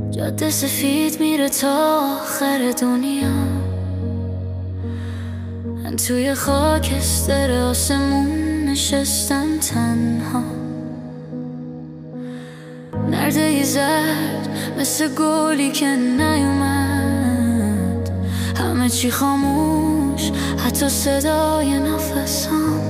جاده سفید میره تا آخر دنیا. من توی خاکستر آسمون نشستم تنها. نرده زرد مثل گلی که نیومد، همه چی خاموش حتی صدای نفسام.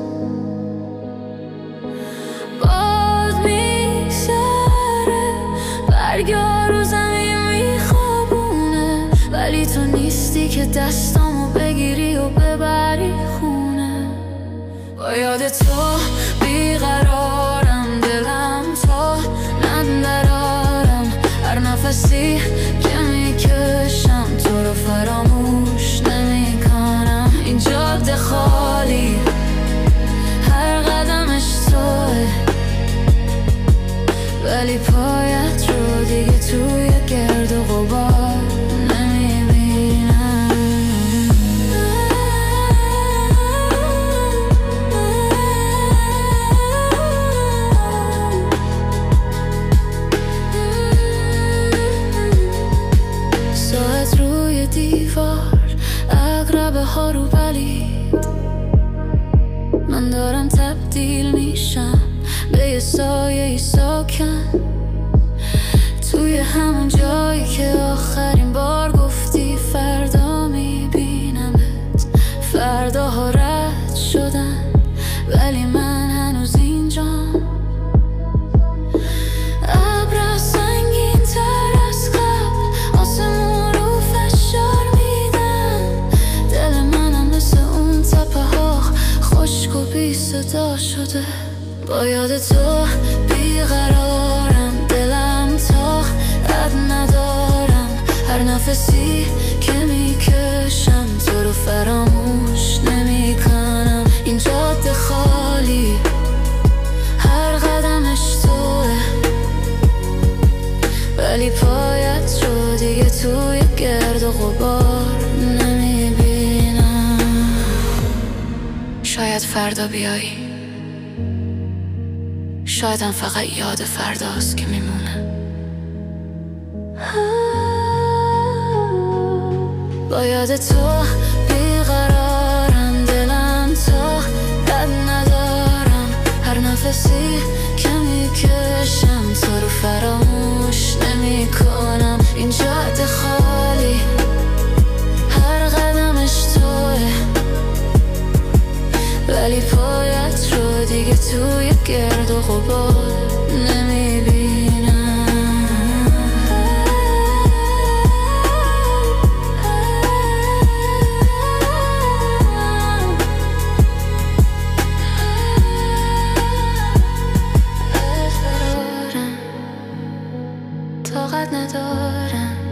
باد میگذره، برگا رو زمین میخوابونه، ولی تو نیستی که دستامو بگیری و ببری خونه. با یاد تو بیقرارم، دلم تا ندارم، هر نفسی که میکشم تو رو فراموش نمی کنم. این جاده خالی، هر قدمش توه، ولی پایت رو دیگه توی گرد و غبار نمیبینم. ساعت روی دیوار، عقربه ها رو بلید، من دارم تبدیل میشم به یه سایه ساکن، توی همون جایی که آخرین بار گفتی فردا میبینمت. فرداها رد شدن ولی من هنوز اینجام. ابرا سنگین تر از قبل آسمون رو فشار میدن، دل منم مثل اون تپه ها خشک و بی صدا شده. با یاد تو بیقرارم، دلم تا رد ندارم، هر نفسی که میکشم تو رو فراموش نمی کنم. این جاده خالی، هر قدمش توه، ولی پایت رو دیگه توی گرد و غبار نمیبینم. شاید فردا بیایی، شاید هم فقط یاد فرداست که میمونه. با یاد تو بیقرارم، دلم تا رد ندارم، هر نفسی که میکشم تو رو فراموش نمی کنم. این جاده خالی، هر قدمش توه، ولی پایت رو دیگه توی گرد و غبار نمیبینم. طاقت ندارم